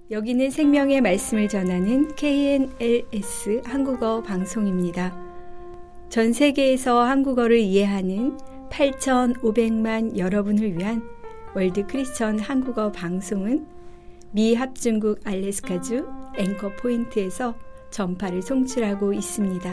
여기는 생명의 말씀을 전하는 KNLS 한국어 방송입니다. 전 세계에서 한국어를 이해하는 8,500만 여러분을 위한 월드 크리스천 한국어 방송은 미 합중국 알래스카주 앵커 포인트에서 전파를 송출하고 있습니다.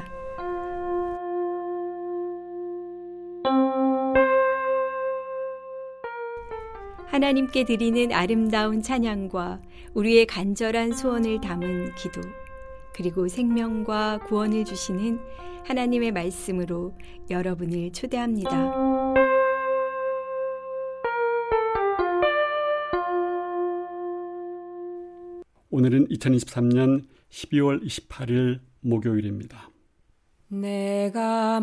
하나님께 드리는 아름다운 찬양과 우리의 간절한 소원을 담은 기도, 그리고 생명과 구원을 주시는 하나님의 말씀으로 여러분을 초대합니다. 오늘은 2023년 12월 28일 목요일입니다. 내가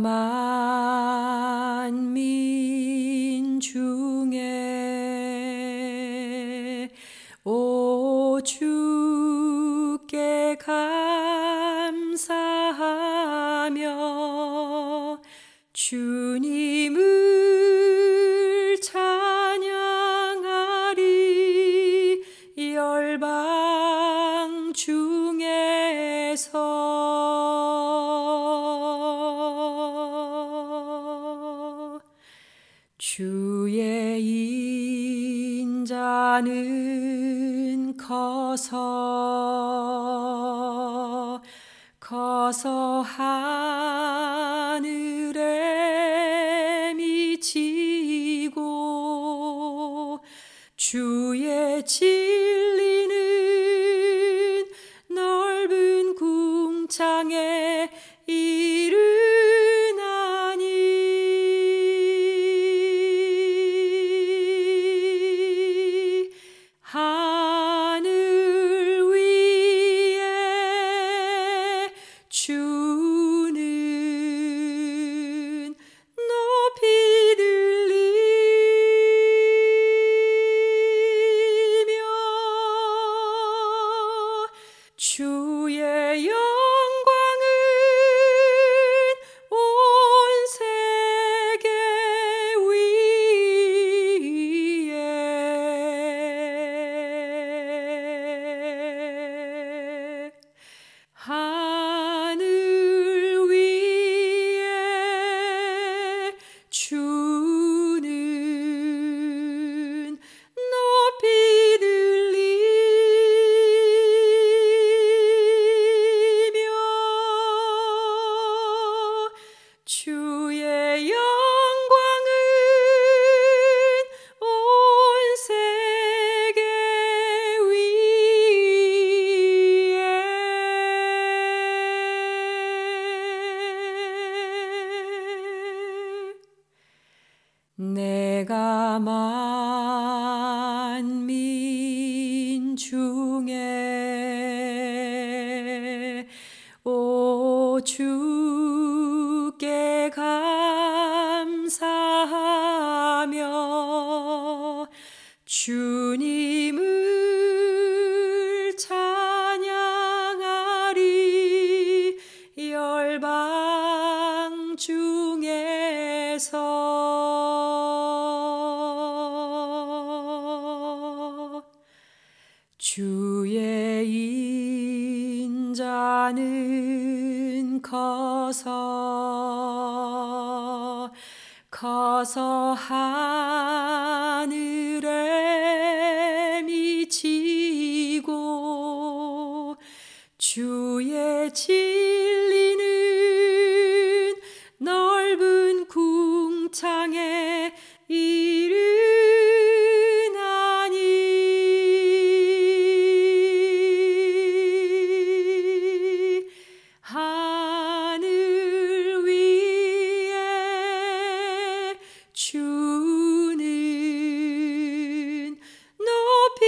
만민 중에 오 주께 감사하며 주님을 찬양하리. 열방 중에서 주의 인자는 커서 하늘에 미치고 주의 진리는 넓은 궁창에 이르나니. 하늘 위에 주는 높이 들리며 주의 영광은 온 세계 위에. 하늘 위에 주는 높이 들리며 주의 영광은 온 세계 위에. 내가 만민 중에 오 주께 감사하며 주님을 찬양하리. 열방 중에서 주의 인자는 커서 하늘에 미치고 주의 진리는 넓은 궁창에 이르나니. 하늘 위에 주는 높이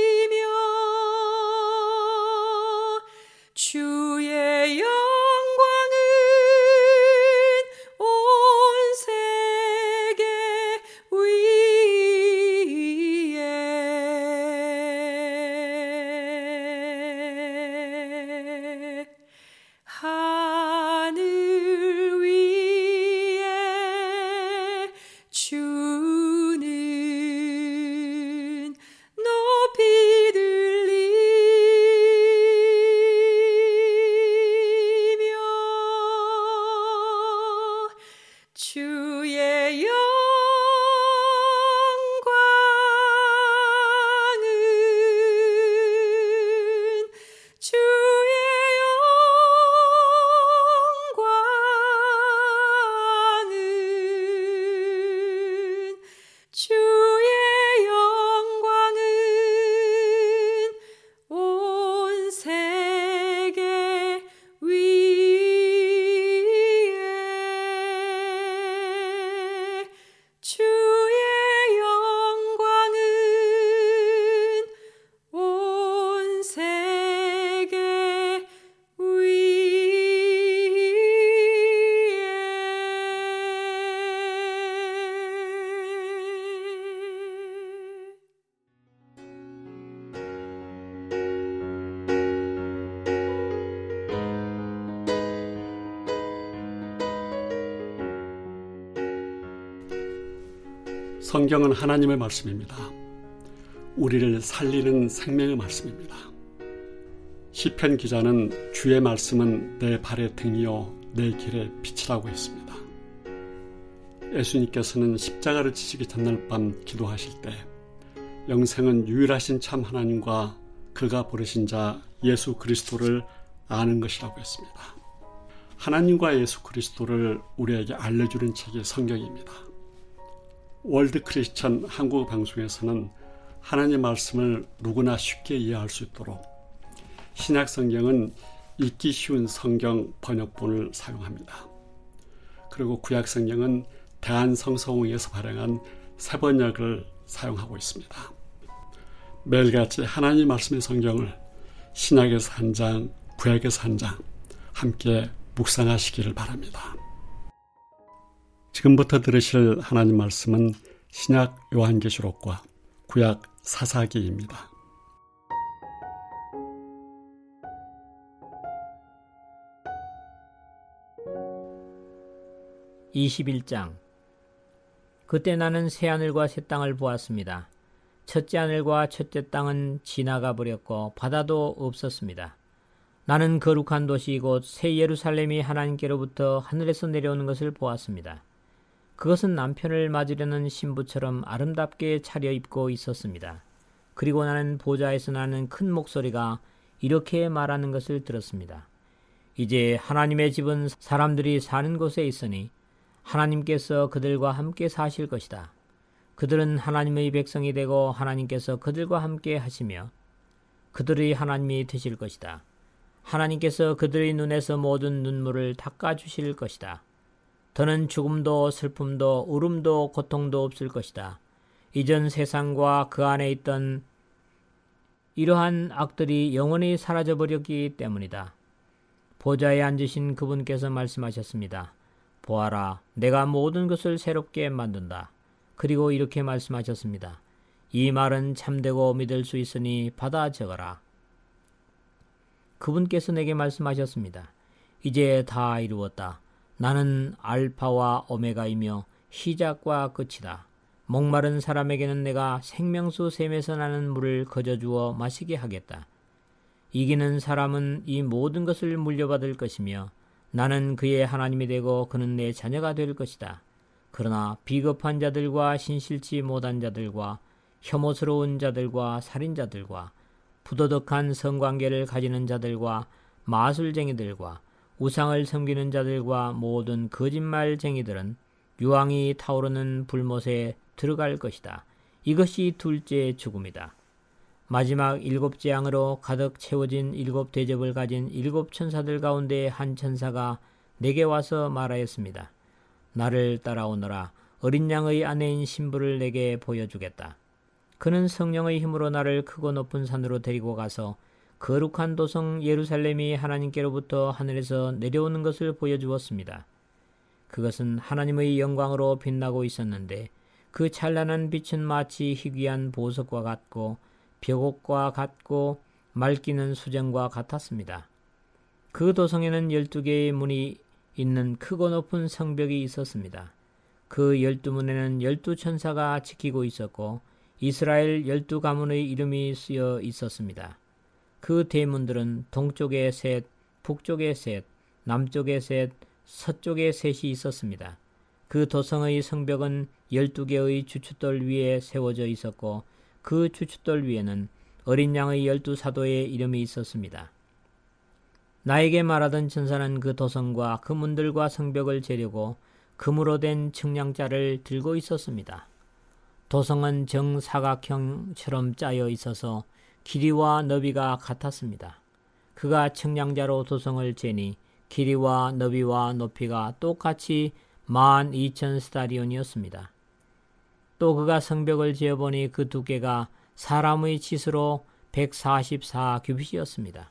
들리며 주의 영광은 성경은 하나님의 말씀입니다. 우리를 살리는 생명의 말씀입니다. 시편 기자는 주의 말씀은 내 발의 등이요 내 길의 빛이라고 했습니다. 예수님께서는 십자가를 지시기 전날 밤 기도하실 때 영생은 유일하신 참 하나님과 그가 부르신 자 예수 그리스도를 아는 것이라고 했습니다. 하나님과 예수 그리스도를 우리에게 알려주는 책이 성경입니다. 월드 크리스천 한국 방송에서는 하나님 말씀을 누구나 쉽게 이해할 수 있도록 신약 성경은 읽기 쉬운 성경 번역본을 사용합니다. 그리고 구약 성경은 대한성서공회에서 발행한 새 번역을 사용하고 있습니다. 매일같이 하나님 말씀의 성경을 신약에서 한 장, 구약에서 한 장 함께 묵상하시기를 바랍니다. 지금부터 들으실 하나님 말씀은 신약 요한계시록과 구약 사사기입니다. 21장. 그때 나는 새하늘과 새 땅을 보았습니다. 첫째 하늘과 첫째 땅은 지나가 버렸고 바다도 없었습니다. 나는 거룩한 도시 곧 새 예루살렘이 하나님께로부터 하늘에서 내려오는 것을 보았습니다. 그것은 남편을 맞으려는 신부처럼 아름답게 차려입고 있었습니다. 그리고 나는 보좌에서 나는 큰 목소리가 이렇게 말하는 것을 들었습니다. 이제 하나님의 집은 사람들이 사는 곳에 있으니 하나님께서 그들과 함께 사실 것이다. 그들은 하나님의 백성이 되고 하나님께서 그들과 함께 하시며 그들의 하나님이 되실 것이다. 하나님께서 그들의 눈에서 모든 눈물을 닦아주실 것이다. 더는 죽음도 슬픔도 울음도 고통도 없을 것이다. 이전 세상과 그 안에 있던 이러한 악들이 영원히 사라져버렸기 때문이다. 보좌에 앉으신 그분께서 말씀하셨습니다. 보아라, 내가 모든 것을 새롭게 만든다. 그리고 이렇게 말씀하셨습니다. 이 말은 참되고 믿을 수 있으니 받아 적어라. 그분께서 내게 말씀하셨습니다. 이제 다 이루었다. 나는 알파와 오메가이며 시작과 끝이다. 목마른 사람에게는 내가 생명수 샘에서 나는 물을 거저주어 마시게 하겠다. 이기는 사람은 이 모든 것을 물려받을 것이며 나는 그의 하나님이 되고 그는 내 자녀가 될 것이다. 그러나 비겁한 자들과 신실치 못한 자들과 혐오스러운 자들과 살인자들과 부도덕한 성관계를 가지는 자들과 마술쟁이들과 우상을 섬기는 자들과 모든 거짓말쟁이들은 유황이 타오르는 불못에 들어갈 것이다. 이것이 둘째 죽음이다. 마지막 일곱 재앙으로 가득 채워진 일곱 대접을 가진 일곱 천사들 가운데 한 천사가 내게 와서 말하였습니다. 나를 따라오너라. 어린 양의 아내인 신부를 내게 보여주겠다. 그는 성령의 힘으로 나를 크고 높은 산으로 데리고 가서 거룩한 도성 예루살렘이 하나님께로부터 하늘에서 내려오는 것을 보여주었습니다. 그것은 하나님의 영광으로 빛나고 있었는데 그 찬란한 빛은 마치 희귀한 보석과 같고 벽옥과 같고 맑기는 수정과 같았습니다. 그 도성에는 12개의 문이 있는 크고 높은 성벽이 있었습니다. 그 12문에는 12천사가 지키고 있었고 이스라엘 12가문의 이름이 쓰여 있었습니다. 그 대문들은 동쪽에 셋, 북쪽에 셋, 남쪽에 셋, 서쪽에 셋이 있었습니다. 그 도성의 성벽은 12개의 주춧돌 위에 세워져 있었고 그 주춧돌 위에는 어린 양의 12사도의 이름이 있었습니다. 나에게 말하던 천사는 그 도성과 그 문들과 성벽을 재려고 금으로 된 측량자를 들고 있었습니다. 도성은 정사각형처럼 짜여 있어서 길이와 너비가 같았습니다. 그가 측량자로 도성을 재니 길이와 너비와 높이가 똑같이 12,000스타리온이었습니다. 또 그가 성벽을 지어보니 그 두께가 사람의 치수로 144규빗이었습니다.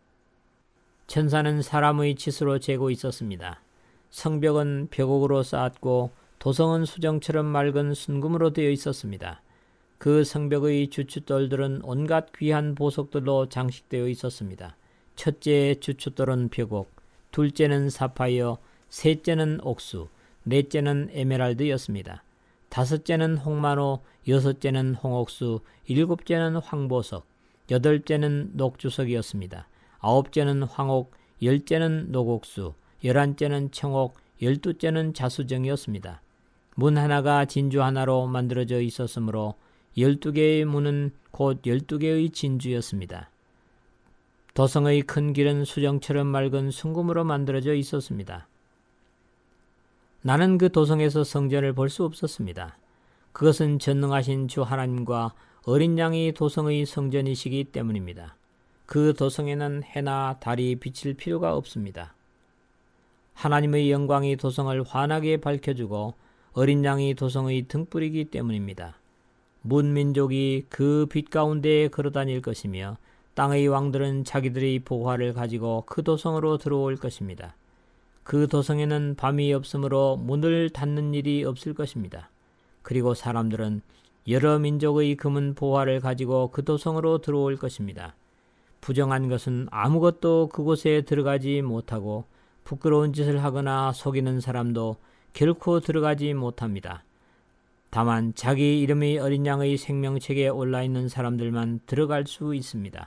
천사는 사람의 치수로 재고 있었습니다. 성벽은 벽옥으로 쌓았고 도성은 수정처럼 맑은 순금으로 되어 있었습니다. 그 성벽의 주춧돌들은 온갖 귀한 보석들로 장식되어 있었습니다. 첫째 주춧돌은 벽옥, 둘째는 사파이어, 셋째는 옥수, 넷째는 에메랄드였습니다. 다섯째는 홍만호, 여섯째는 홍옥수, 일곱째는 황보석, 여덟째는 녹주석이었습니다. 아홉째는 황옥, 열째는 노곡수, 11째는 청옥, 12째는 자수정이었습니다. 문 하나가 진주 하나로 만들어져 있었으므로 12개의 문은 곧 12개의 진주였습니다. 도성의 큰 길은 수정처럼 맑은 순금으로 만들어져 있었습니다. 나는 그 도성에서 성전을 볼 수 없었습니다. 그것은 전능하신 주 하나님과 어린 양이 도성의 성전이시기 때문입니다. 그 도성에는 해나 달이 비칠 필요가 없습니다. 하나님의 영광이 도성을 환하게 밝혀주고 어린 양이 도성의 등불이기 때문입니다. 문민족이 그 빛 가운데에 걸어다닐 것이며 땅의 왕들은 자기들의 보화를 가지고 그 도성으로 들어올 것입니다. 그 도성에는 밤이 없으므로 문을 닫는 일이 없을 것입니다. 그리고 사람들은 여러 민족의 금은 보화를 가지고 그 도성으로 들어올 것입니다. 부정한 것은 아무것도 그곳에 들어가지 못하고 부끄러운 짓을 하거나 속이는 사람도 결코 들어가지 못합니다. 다만 자기 이름이 어린 양의 생명책에 올라있는 사람들만 들어갈 수 있습니다.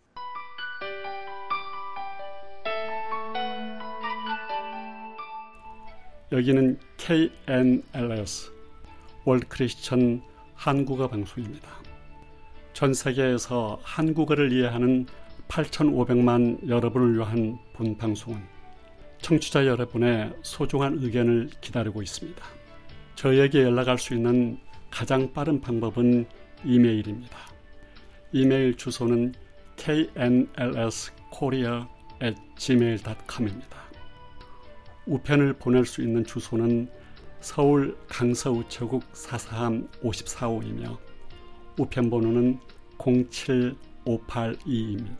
여기는 KNLS 월드 크리스천 한국어 방송입니다. 전 세계에서 한국어를 이해하는 8,500만 여러분을 위한 본 방송은 청취자 여러분의 소중한 의견을 기다리고 있습니다. 저에게 연락할 수 있는 가장 빠른 방법은 이메일입니다. 이메일 주소는 knlskorea@gmail.com입니다. 우편을 보낼 수 있는 주소는 서울 강서우체국 443 54호이며 우편번호는 07582입니다.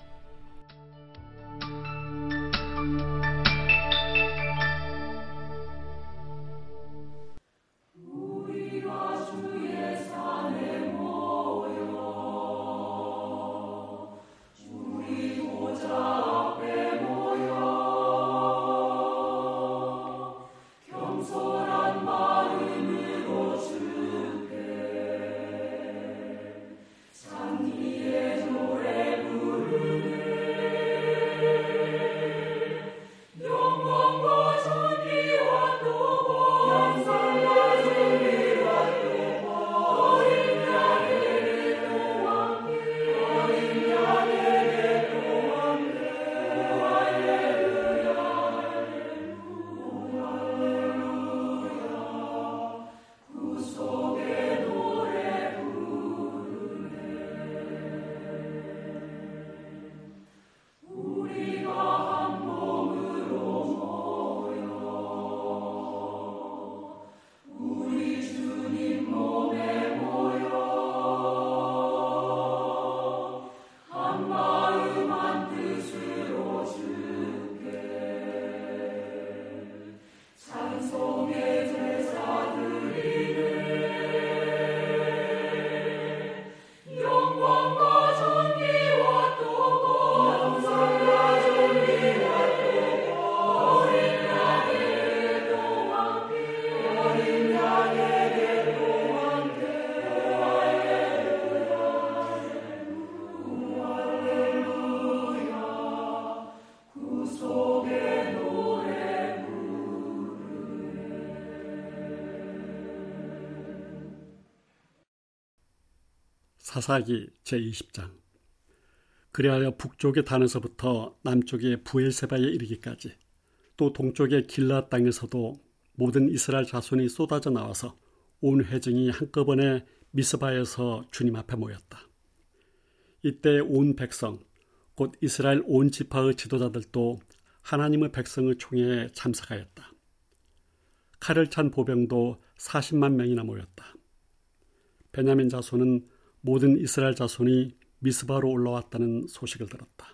사사기 제20장. 그리하여 북쪽의 단에서부터 남쪽의 부엘세바에 이르기까지 또 동쪽의 길라 땅에서도 모든 이스라엘 자손이 쏟아져 나와서 온 회중이 한꺼번에 미스바에서 주님 앞에 모였다. 이때 온 백성 곧 이스라엘 온 지파의 지도자들도 하나님의 백성의 총회에 참석하였다. 칼을 찬 보병도 40만 명이나 모였다. 베냐민 자손은 모든 이스라엘 자손이 미스바로 올라왔다는 소식을 들었다.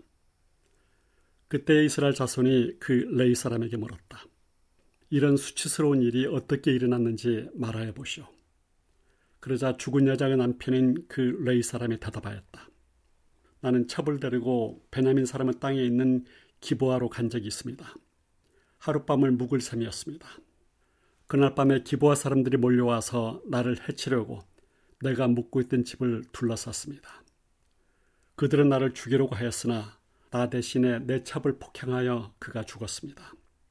그때 이스라엘 자손이 그 레위 사람에게 물었다. 이런 수치스러운 일이 어떻게 일어났는지 말하여 보시오. 그러자 죽은 여자의 남편인 그 레위 사람이 대답하였다. 나는 첩을 데리고 베냐민 사람의 땅에 있는 기브아로 간 적이 있습니다. 하룻밤을 묵을 셈이었습니다. 그날 밤에 기브아 사람들이 몰려와서 나를 해치려고 내가 묵고 있던 집을 둘러쌌습니다. 그들은 나를 죽이려고 하였으나 나 대신에 내 첩을 폭행하여 그가 죽었습니다.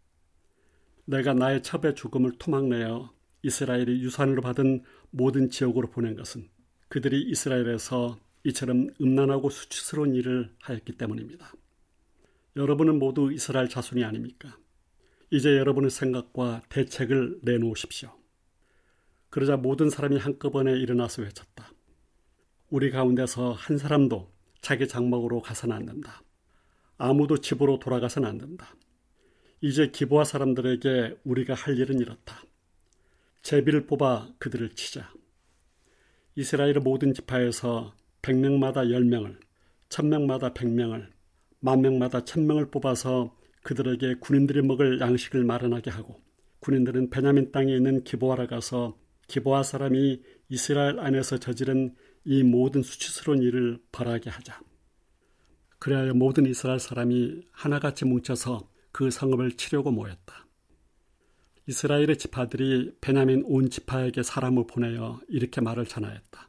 내가 나의 첩의 죽음을 토막내어 이스라엘이 유산으로 받은 모든 지역으로 보낸 것은 그들이 이스라엘에서 이처럼 음란하고 수치스러운 일을 하였기 때문입니다. 여러분은 모두 이스라엘 자손이 아닙니까? 이제 여러분의 생각과 대책을 내놓으십시오. 그러자 모든 사람이 한꺼번에 일어나서 외쳤다. 우리 가운데서 한 사람도 자기 장막으로 가서는 안 된다. 아무도 집으로 돌아가서는 안 된다. 이제 기브아 사람들에게 우리가 할 일은 이렇다. 제비를 뽑아 그들을 치자. 이스라엘의 모든 지파에서 100명마다 10명을, 1000명마다 100명을, 10,000명마다 1000명을 뽑아서 그들에게 군인들이 먹을 양식을 마련하게 하고 군인들은 베냐민 땅에 있는 기브아로 가서 기브아 사람이 이스라엘 안에서 저지른 이 모든 수치스러운 일을 벌하게 하자. 그래야 모든 이스라엘 사람이 하나같이 뭉쳐서 그 성읍을 치려고 모였다. 이스라엘의 지파들이 베냐민 온 지파에게 사람을 보내어 이렇게 말을 전하였다.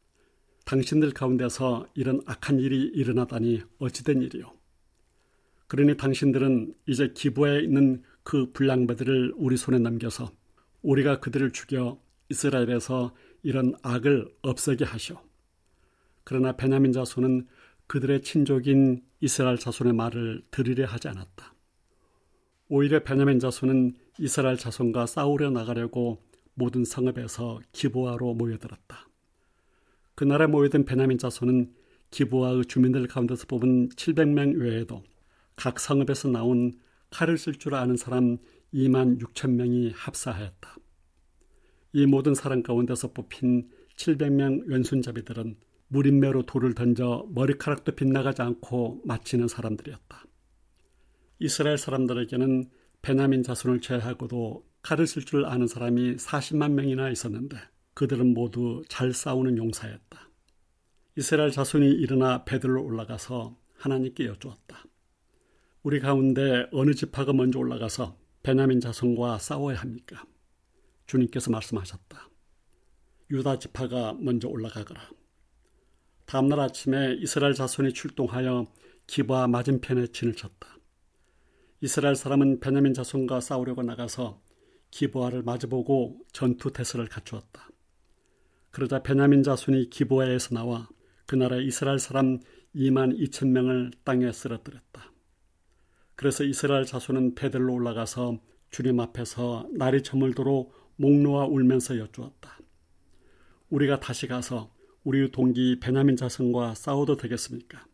당신들 가운데서 이런 악한 일이 일어나다니 어찌된 일이요. 그러니 당신들은 이제 기브아에 있는 그 불량배들을 우리 손에 넘겨서 우리가 그들을 죽여 이스라엘에서 이런 악을 없애게 하시오. 그러나 베냐민 자손은 그들의 친족인 이스라엘 자손의 말을 들으려 하지 않았다. 오히려 베냐민 자손은 이스라엘 자손과 싸우려 나가려고 모든 성읍에서 기브아로 모여들었다. 그날에 모여든 베냐민 자손은 기브아의 주민들 가운데서 뽑은 700명 외에도 각 성읍에서 나온 칼을 쓸 줄 아는 사람 26,000명이 합사하였다. 이 모든 사람 가운데서 뽑힌 700명 왼손잡이들은 무림매로 돌을 던져 머리카락도 빗나가지 않고 맞히는 사람들이었다. 이스라엘 사람들에게는 베냐민 자손을 제외하고도 칼을 쓸 줄 아는 사람이 40만 명이나 있었는데 그들은 모두 잘 싸우는 용사였다. 이스라엘 자손이 일어나 베들로 올라가서 하나님께 여쭈었다. 우리 가운데 어느 지파가 먼저 올라가서 베냐민 자손과 싸워야 합니까? 주님께서 말씀하셨다. 유다 지파가 먼저 올라가거라. 다음날 아침에 이스라엘 자손이 출동하여 기브아 맞은편에 진을 쳤다. 이스라엘 사람은 베냐민 자손과 싸우려고 나가서 기브아를 마주보고 전투 태세를 갖추었다. 그러자 베냐민 자손이 기브아에서 나와 그 나라의 이스라엘 사람 22,000명을 땅에 쓰러뜨렸다. 그래서 이스라엘 자손은 베들로 올라가서 주님 앞에서 날이 저물도록 목 놓아 울면서 여쭈었다. 우리가 다시 가서 우리 동기 베냐민 자손과 싸워도 되겠습니까?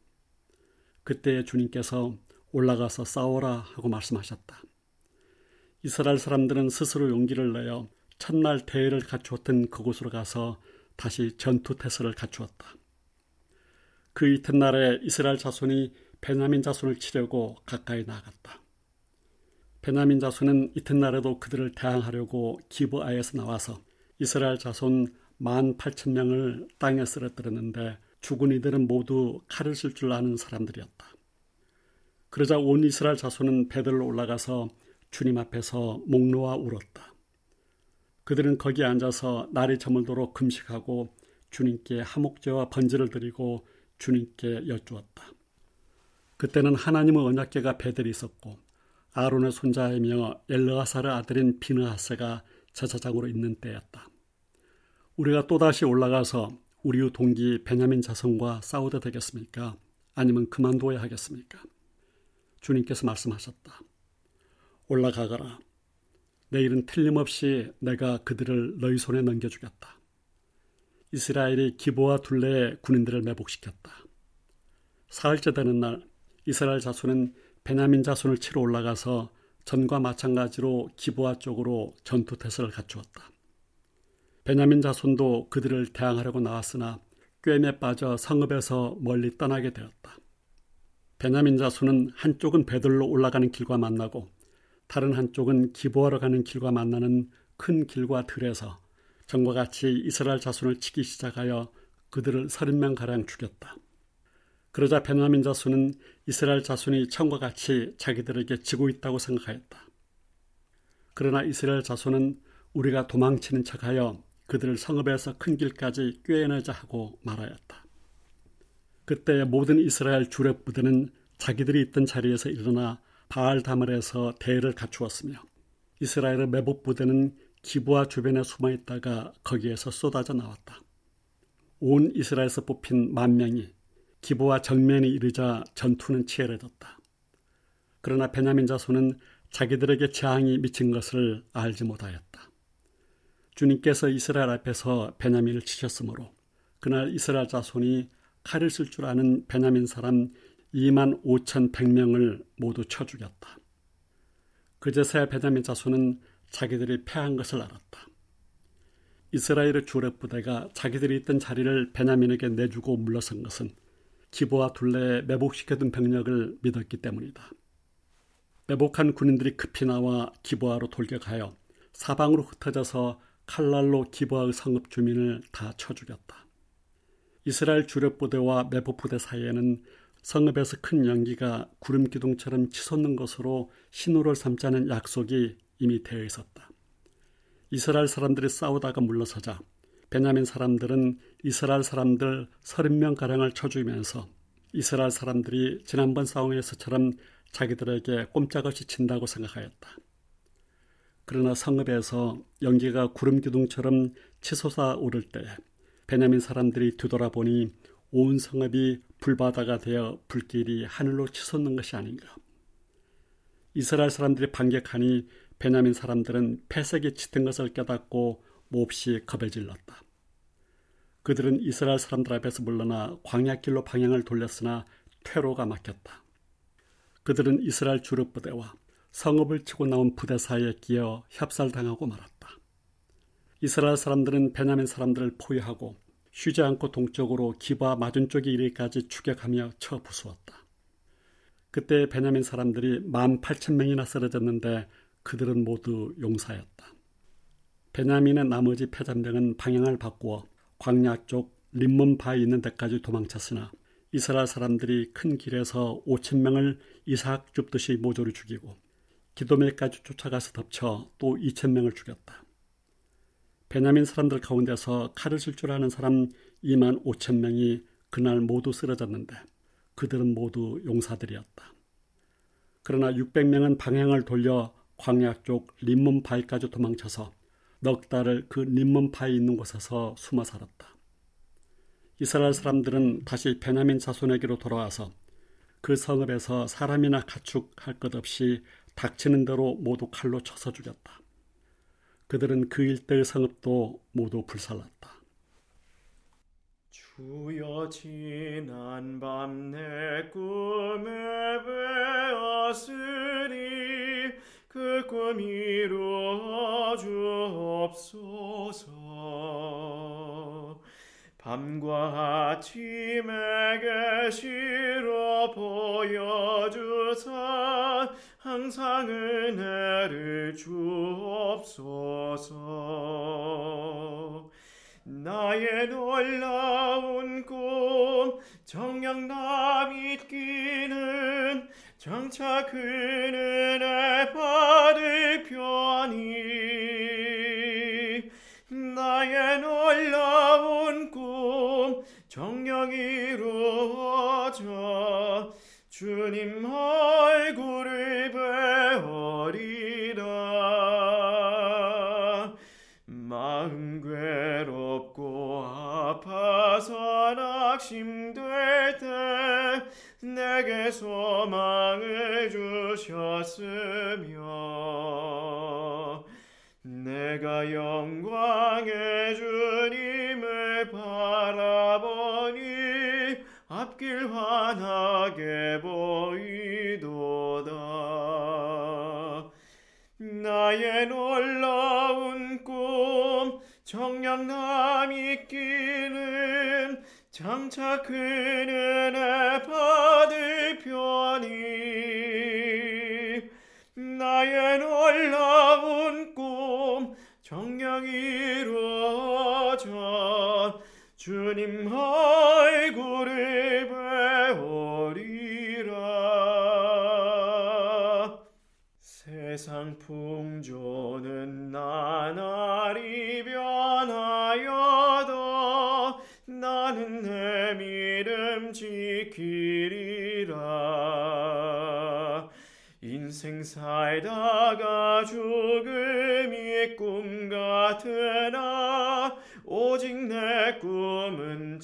그때 주님께서 올라가서 싸워라 하고 말씀하셨다. 이스라엘 사람들은 스스로 용기를 내어 첫날 대회를 갖추었던 그곳으로 가서 다시 전투 태세를 갖추었다. 그 이튿날에 이스라엘 자손이 베냐민 자손을 치려고 가까이 나아갔다. 베냐민 자손은 이튿날에도 그들을 대항하려고 기브아에서 나와서 이스라엘 자손 18,000명을 땅에 쓰러뜨렸는데 죽은 이들은 모두 칼을 쓸 줄 아는 사람들이었다. 그러자 온 이스라엘 자손은 베들로 올라가서 주님 앞에서 목 놓아 울었다. 그들은 거기에 앉아서 날이 저물도록 금식하고 주님께 하목제와 번제를 드리고 주님께 여쭈었다. 그때는 하나님의 언약궤가 베들에 있었고 아론의 손자이며 엘르아살의 아들인 비느하스가 제사장으로 있는 때였다. 우리가 또다시 올라가서 우리의 동기 베냐민 자손과 싸우도 되겠습니까? 아니면 그만둬야 하겠습니까? 주님께서 말씀하셨다. 올라가거라. 내일은 틀림없이 내가 그들을 너희 손에 넘겨주겠다. 이스라엘이 기브아 둘레에 군인들을 매복시켰다. 사흘째 되는 날 이스라엘 자손은 베냐민 자손을 치러 올라가서 전과 마찬가지로 기브아 쪽으로 전투 태세를 갖추었다. 베냐민 자손도 그들을 대항하려고 나왔으나 꿰매 빠져 성읍에서 멀리 떠나게 되었다. 베냐민 자손은 한쪽은 베들로 올라가는 길과 만나고 다른 한쪽은 기브아로 가는 길과 만나는 큰 길과 들에서 전과 같이 이스라엘 자손을 치기 시작하여 그들을 30명가량 죽였다. 그러자 베냐민 자손은 이스라엘 자손이 처음과 같이 자기들에게 지고 있다고 생각하였다. 그러나 이스라엘 자손은 우리가 도망치는 척하여 그들을 성읍에서 큰 길까지 꿰어내자 하고 말하였다. 그때 모든 이스라엘 주력 부대는 자기들이 있던 자리에서 일어나 바알다말에서 대를 갖추었으며 이스라엘의 매복 부대는 기브아 주변에 숨어 있다가 거기에서 쏟아져 나왔다. 온 이스라엘에서 뽑힌 10,000명이 기브아 정면에 이르자 전투는 치열해졌다. 그러나 베냐민 자손은 자기들에게 재앙이 미친 것을 알지 못하였다. 주님께서 이스라엘 앞에서 베냐민을 치셨으므로 그날 이스라엘 자손이 칼을 쓸 줄 아는 베냐민 사람 25,100명을 모두 쳐 죽였다. 그제서야 베냐민 자손은 자기들이 패한 것을 알았다. 이스라엘의 주력 부대가 자기들이 있던 자리를 베냐민에게 내주고 물러선 것은 기브아 둘레에 매복시켜둔 병력을 믿었기 때문이다. 매복한 군인들이 급히 나와 기브아로 돌격하여 사방으로 흩어져서 칼날로 기브아의 성읍 주민을 다 쳐 죽였다. 이스라엘 주력 부대와 매복 부대 사이에는 성읍에서 큰 연기가 구름 기둥처럼 치솟는 것으로 신호를 삼자는 약속이 이미 되어 있었다. 이스라엘 사람들이 싸우다가 물러서자 베냐민 사람들은 이스라엘 사람들 30명가량을 쳐주면서 이스라엘 사람들이 지난번 싸움에서처럼 자기들에게 꼼짝없이 친다고 생각하였다. 그러나 성읍에서 연기가 구름 기둥처럼 치솟아 오를 때 베냐민 사람들이 뒤돌아보니 온 성읍이 불바다가 되어 불길이 하늘로 치솟는 것이 아닌가. 이스라엘 사람들이 반격하니 베냐민 사람들은 패색이 짙은 것을 깨닫고 몹시 겁에 질렀다. 그들은 이스라엘 사람들 앞에서 물러나 광야길로 방향을 돌렸으나 퇴로가 막혔다. 그들은 이스라엘 주력 부대와 성읍을 치고 나온 부대 사이에 끼어 협살당하고 말았다. 이스라엘 사람들은 베냐민 사람들을 포위하고 쉬지 않고 동쪽으로 기브아 맞은쪽에 이르기까지 추격하며 쳐 부수었다. 그때 베냐민 사람들이 18,000명이나 쓰러졌는데 그들은 모두 용사였다. 베냐민의 나머지 패잔병은 방향을 바꾸어 광야 쪽 림몬 바에 있는 데까지 도망쳤으나 이스라엘 사람들이 큰 길에서 5,000명을 이삭 줍듯이 모조리 죽이고 기도메까지 쫓아가서 덮쳐 또 2,000명을 죽였다. 베냐민 사람들 가운데서 칼을 쓸 줄 아는 사람 25,000명이 그날 모두 쓰러졌는데 그들은 모두 용사들이었다. 그러나 600명은 방향을 돌려 광야 쪽 림몬 바위까지 도망쳐서 넉 달을 그 림몬 바위 있는 곳에서 숨어 살았다. 이스라엘 사람들은 다시 베냐민 자손에게로 돌아와서 그 성읍에서 사람이나 가축할 것 없이 닥치는 대로 모두 칼로 쳐서 죽였다. 그들은 그 일대의 성읍도 모두 불살랐다. 주여 지난 밤 내 꿈에 배었으니 그 꿈 이루어 주옵소서. 밤과 아침에 계시로 보여주사 항상 은혜를 주옵소서. 나의 놀라운 꿈 정녕 나 믿기는 장차 그 은혜 받을 편이. 나의 놀라운 꿈 정녕 이루어져 주님 얼굴을 배우리라. 마음 괴롭고 아파서 낙심될 때 내게 소망을 주셨으며 내가 영광의 주님을 바라보니 앞길 환하게 보이도다. 나의 놀라운 꿈 정녕 나 믿기는 장차 큰 은혜 받을 편이. 나의 놀라운 꿈 정녕 이루어져 주님 얼굴을 배우리라. 세상 풍조는 나나 나는 내 믿음 지키리라. 인생 살다가 죽음이 꿈 같으나 오직 내 꿈은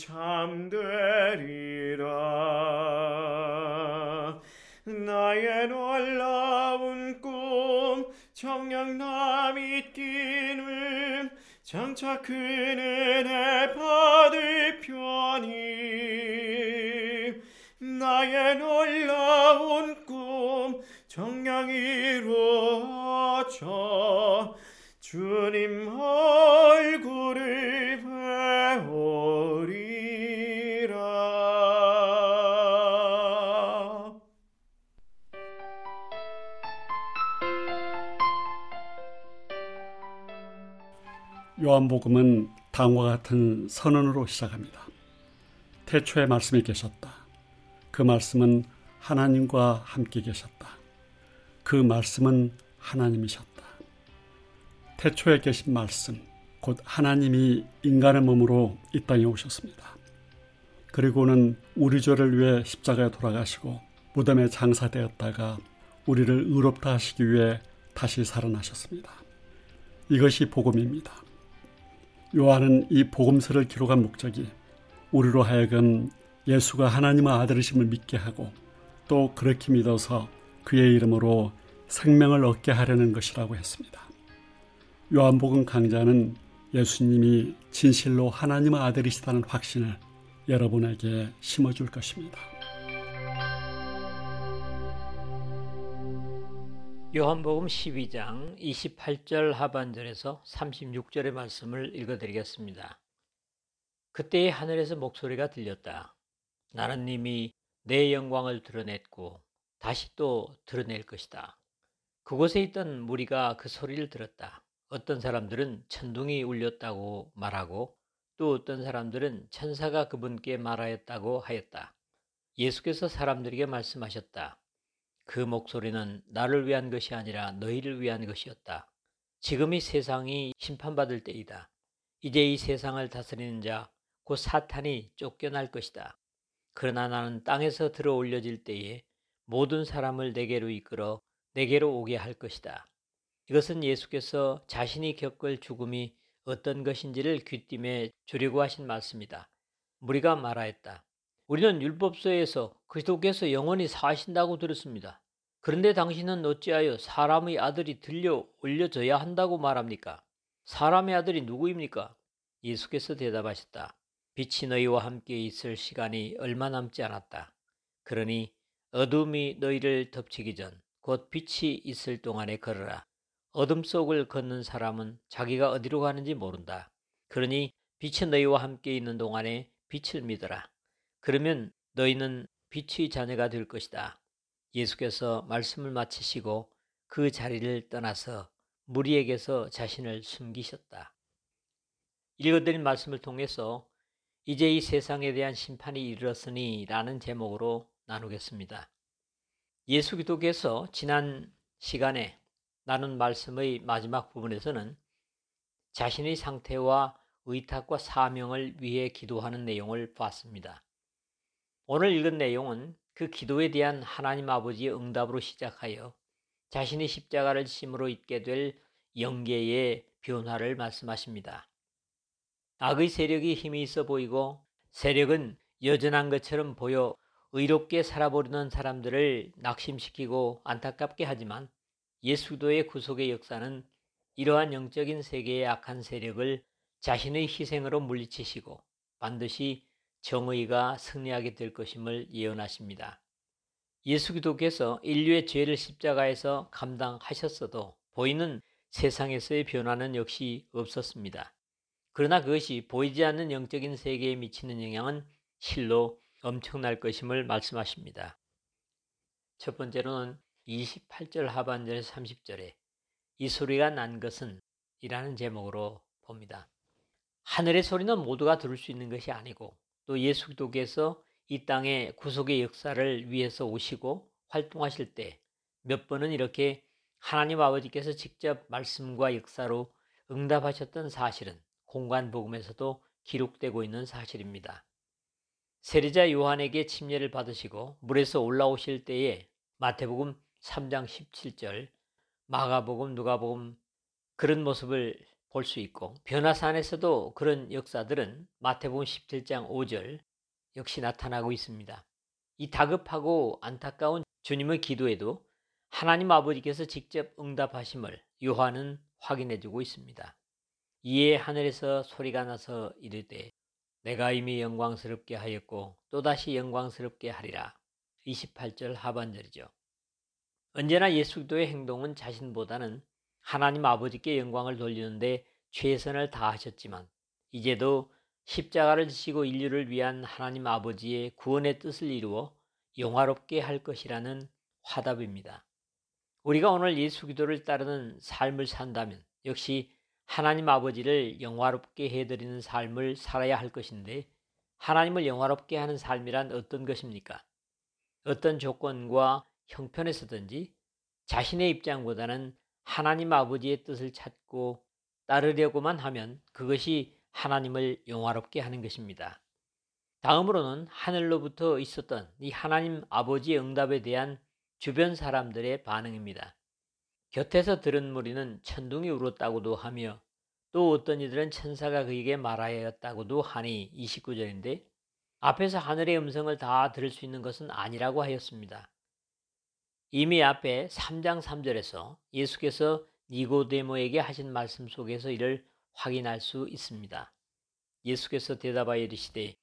참되리라. 나의 놀라운 꿈 정녕 나 믿기는 장차 큰 은혜 받을 편이. 나의 놀라운 꿈 정녕 이루어져 주님 얼굴을 배우리라. 요한복음은 다음과 같은 선언으로 시작합니다. 태초에 말씀이 계셨다. 그 말씀은 하나님과 함께 계셨다. 그 말씀은 하나님이셨다. 태초에 계신 말씀, 곧 하나님이 인간의 몸으로 이 땅에 오셨습니다. 그리고는 우리 죄를 위해 십자가에 돌아가시고 무덤에 장사되었다가 우리를 의롭다 하시기 위해 다시 살아나셨습니다. 이것이 복음입니다. 요한은 이 복음서를 기록한 목적이 우리로 하여금 예수가 하나님의 아들이심을 믿게 하고 또 그렇게 믿어서 그의 이름으로 생명을 얻게 하려는 것이라고 했습니다. 요한복음 강자는 예수님이 진실로 하나님의 아들이시다는 확신을 여러분에게 심어줄 것입니다. 요한복음 12장 28절 하반절에서 36절의 말씀을 읽어드리겠습니다. 그때에 하늘에서 목소리가 들렸다. 나는 이미 내 영광을 드러냈고 다시 또 드러낼 것이다. 그곳에 있던 무리가 그 소리를 들었다. 어떤 사람들은 천둥이 울렸다고 말하고 또 어떤 사람들은 천사가 그분께 말하였다고 하였다. 예수께서 사람들에게 말씀하셨다. 그 목소리는 나를 위한 것이 아니라 너희를 위한 것이었다. 지금이 세상이 심판받을 때이다. 이제 이 세상을 다스리는 자, 곧 사탄이 쫓겨날 것이다. 그러나 나는 땅에서 들어 올려질 때에 모든 사람을 내게로 이끌어 내게로 오게 할 것이다. 이것은 예수께서 자신이 겪을 죽음이 어떤 것인지를 귀띔해 주려고 하신 말씀이다. 무리가 말하였다. 우리는 율법서에서 그리스도께서 영원히 사신다고 들었습니다. 그런데 당신은 어찌하여 사람의 아들이 들려 올려져야 한다고 말합니까? 사람의 아들이 누구입니까? 예수께서 대답하셨다. 빛이 너희와 함께 있을 시간이 얼마 남지 않았다. 그러니 어둠이 너희를 덮치기 전 곧 빛이 있을 동안에 걸어라. 어둠 속을 걷는 사람은 자기가 어디로 가는지 모른다. 그러니 빛이 너희와 함께 있는 동안에 빛을 믿어라. 그러면 너희는 빛의 자녀가 될 것이다. 예수께서 말씀을 마치시고 그 자리를 떠나서 무리에게서 자신을 숨기셨다. 읽어드린 말씀을 통해서 이제 이 세상에 대한 심판이 이르렀으니 라는 제목으로 나누겠습니다. 예수 기독께서 지난 시간에 나눈 말씀의 마지막 부분에서는 자신의 상태와 의탁과 사명을 위해 기도하는 내용을 봤습니다. 오늘 읽은 내용은 그 기도에 대한 하나님 아버지의 응답으로 시작하여 자신이 십자가를 심으로 있게 될 영계의 변화를 말씀하십니다. 악의 세력이 힘이 있어 보이고 세력은 여전한 것처럼 보여 의롭게 살아보려는 사람들을 낙심시키고 안타깝게 하지만 예수도의 구속의 역사는 이러한 영적인 세계의 악한 세력을 자신의 희생으로 물리치시고 반드시 정의가 승리하게 될 것임을 예언하십니다. 예수 기독께서 인류의 죄를 십자가에서 감당하셨어도 보이는 세상에서의 변화는 역시 없었습니다. 그러나 그것이 보이지 않는 영적인 세계에 미치는 영향은 실로 엄청날 것임을 말씀하십니다. 첫 번째로는 28절 하반절 30절에 이 소리가 난 것은 이라는 제목으로 봅니다. 하늘의 소리는 모두가 들을 수 있는 것이 아니고 또 예수 기독께서 이 땅에 구속의 역사를 위해서 오시고 활동하실 때 몇 번은 이렇게 하나님 아버지께서 직접 말씀과 역사로 응답하셨던 사실은 공관복음에서도 기록되고 있는 사실입니다. 세리자 요한에게 침례를 받으시고 물에서 올라오실 때에 마태복음 3장 17절, 마가복음, 누가복음 그런 모습을 볼 수 있고, 변화산에서도 그런 역사들은 마태복음 17장 5절 역시 나타나고 있습니다. 이 다급하고 안타까운 주님의 기도에도 하나님 아버지께서 직접 응답하심을 요한은 확인해주고 있습니다. 이에 하늘에서 소리가 나서 이르되 내가 이미 영광스럽게 하였고 또다시 영광스럽게 하리라. 28절 하반절이죠. 언제나 예수 그리스도의 행동은 자신보다는 하나님 아버지께 영광을 돌리는데 최선을 다하셨지만 이제도 십자가를 지시고 인류를 위한 하나님 아버지의 구원의 뜻을 이루어 영화롭게 할 것이라는 화답입니다. 우리가 오늘 예수 그리스도를 따르는 삶을 산다면 역시 하나님 아버지를 영화롭게 해드리는 삶을 살아야 할 것인데, 하나님을 영화롭게 하는 삶이란 어떤 것입니까? 어떤 조건과 형편에서든지 자신의 입장보다는 하나님 아버지의 뜻을 찾고 따르려고만 하면 그것이 하나님을 영화롭게 하는 것입니다. 다음으로는 하늘로부터 있었던 이 하나님 아버지의 응답에 대한 주변 사람들의 반응입니다. 곁에서 들은 무리는 천둥이 울었다고도 하며 또 어떤 이들은 천사가 그에게 말하였다고도 하니 29절인데, 앞에서 하늘의 음성을 다 들을 수 있는 것은 아니라고 하였습니다. 이미 앞에 3장 3절에서 예수께서 니고데모에게 하신 말씀 속에서 이를 확인할 수 있습니다. 예수께서 대답하여 이르시되